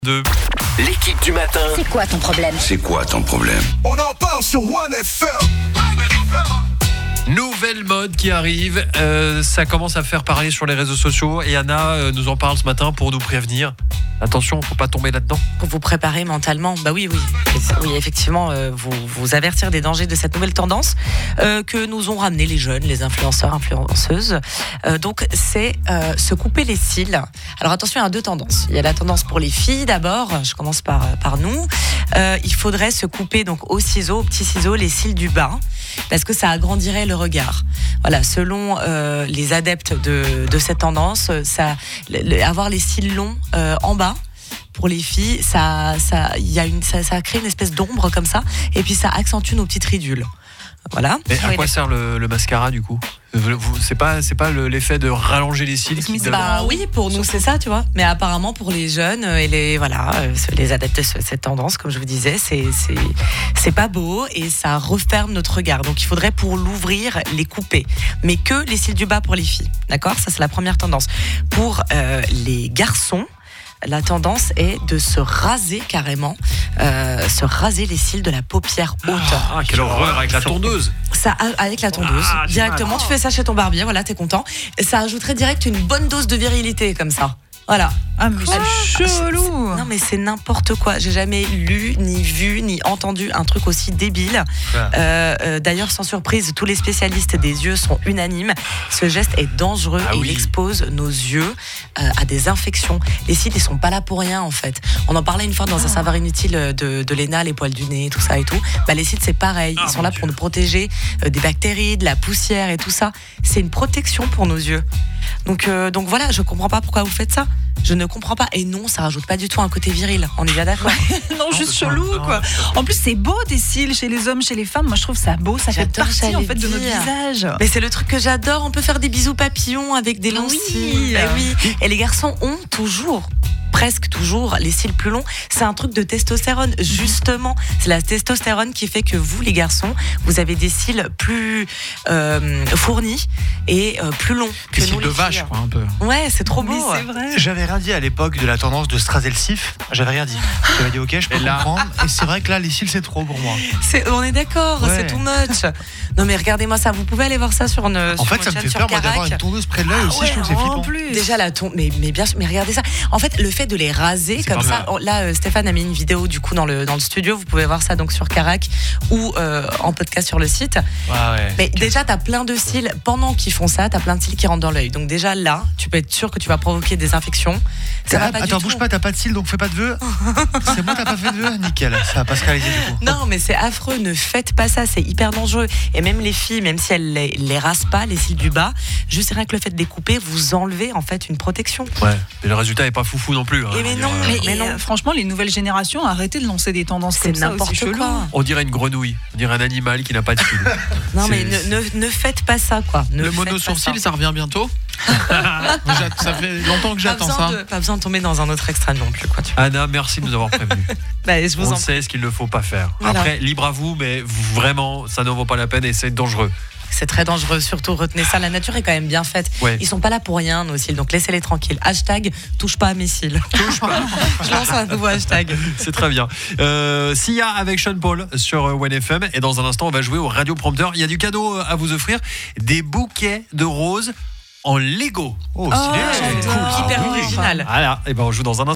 L'équipe du matin. C'est quoi ton problème? C'est quoi ton problème? On en parle sur OneFM. Nouvelle mode qui arrive, ça commence à faire parler sur les réseaux sociaux et Anna nous en parle ce matin pour nous prévenir. Attention, faut pas tomber là-dedans. Pour vous préparer mentalement, oui, effectivement, vous avertir des dangers de cette nouvelle tendance que nous ont ramené les jeunes, les influenceurs, influenceuses. Donc, c'est se couper les cils. Alors attention, il y a deux tendances. Il y a la tendance pour les filles d'abord. Je commence par nous. Il faudrait se couper donc au petit ciseau, les cils du bas, parce que ça agrandirait le regard. Voilà, selon les adeptes de cette tendance, avoir les cils longs en bas. Pour les filles, ça crée une espèce d'ombre comme ça, et puis ça accentue nos petites ridules. Voilà. Mais à quoi sert le mascara du coup ? C'est pas l'effet de rallonger les cils qui oui, pour nous c'est ça, tu vois. Mais apparemment pour les jeunes et les adeptes de cette tendance, comme je vous disais, c'est pas beau et ça referme notre regard. Donc il faudrait pour l'ouvrir les couper, mais que les cils du bas pour les filles. D'accord ? Ça c'est la première tendance. Pour les garçons, la tendance est de se raser carrément, se raser les cils de la paupière haute. Ah, quelle horreur, avec la tondeuse. Ça, avec la tondeuse, directement, tu fais ça chez ton barbier, voilà, t'es content. Ça ajouterait direct une bonne dose de virilité comme ça. Voilà. Ah mais c'est chelou. Non mais c'est n'importe quoi. J'ai jamais lu, ni vu, ni entendu un truc aussi débile. D'ailleurs, sans surprise, tous les spécialistes des yeux sont unanimes. Ce geste est dangereux et il expose nos yeux à des infections. Les cils, ils sont pas là pour rien en fait. On en parlait une fois dans un savoir inutile de Léna, les poils du nez, tout ça et tout. Les cils, c'est pareil. Ils sont là pour nous protéger des bactéries, de la poussière et tout ça. C'est une protection pour nos yeux. Donc voilà, je comprends pas pourquoi vous faites ça. Je ne comprends pas. Et non, ça rajoute pas du tout un côté viril. On est bien d'accord. Non, juste chelou, quoi. En plus, c'est beau des cils chez les hommes, chez les femmes. Moi, je trouve ça beau. Ça fait partie, en fait, de notre visage. Mais c'est le truc que j'adore. On peut faire des bisous papillons avec des longs cils. Oui. Et les garçons ont presque toujours les cils plus longs. C'est un truc de testostérone, justement. C'est la testostérone qui fait que vous, les garçons, vous avez des cils plus fournis et plus longs. Des cils de vache, quoi, un peu. Ouais, c'est trop beau. Mais c'est vrai. J'avais rien dit à l'époque de la tendance de se raser le cif. J'avais rien dit. J'avais dit ok, je peux comprendre. Et c'est vrai que là, les cils, c'est trop pour moi. On est d'accord, c'est too much. Non mais regardez-moi ça. Vous pouvez aller voir ça sur une. En fait, ça me fait peur moi d'avoir une tondeuse près de l'œil aussi. Je trouve que c'est flippant. Déjà la tondeuse, mais bien sûr, mais regardez ça. En fait, le fait de les raser comme ça. Là, Stéphane a mis une vidéo du coup dans le studio. Vous pouvez voir ça donc sur Carac ou en podcast sur le site. Mais déjà, t'as plein de cils pendant qu'ils font ça. T'as plein de cils qui rentrent dans l'œil. Donc déjà là, tu peux être sûr que tu vas provoquer des infections. Attends, bouge pas. T'as pas de cils, donc fais pas de vœux. C'est bon, t'as pas fait de vœux. Nickel. Ça va pas se réaliser du coup. Non, mais c'est affreux. Ne faites pas ça. C'est hyper dangereux. Et même les filles, même si elles les rasent pas, les cils du bas, juste rien que le fait de les couper, vous enlevez en fait une protection. Ouais. Mais le résultat est pas foufou non plus. Hein. Mais non. Mais non, franchement, les nouvelles générations, arrêtez de lancer des tendances comme ça, n'importe aussi chelou. quoi. On dirait une grenouille, on dirait un animal qui n'a pas de fil. Non, mais ne faites pas ça, quoi. Le mono sourcil, ça revient bientôt. Ça fait longtemps que j'attends ça. Pas besoin de tomber dans un autre extrême non plus, quoi. Anna, merci de nous avoir prévenus. On sait ce qu'il ne faut pas faire. Voilà. Après, libre à vous, mais vraiment, ça ne vaut pas la peine et c'est dangereux. C'est très dangereux, surtout retenez ça. La nature est quand même bien faite. Ouais. Ils sont pas là pour rien, nos cils, donc laissez-les tranquilles. Hashtag touche pas à mes cils. Touche pas. Je lance un nouveau hashtag. C'est très bien. Sia avec Sean Paul sur OneFM. Et dans un instant, on va jouer au Radio Prompteur. Il y a du cadeau à vous offrir. Des bouquets de roses en Lego. Oh, stylé. Hyper original. Voilà. Et ben on joue dans un instant.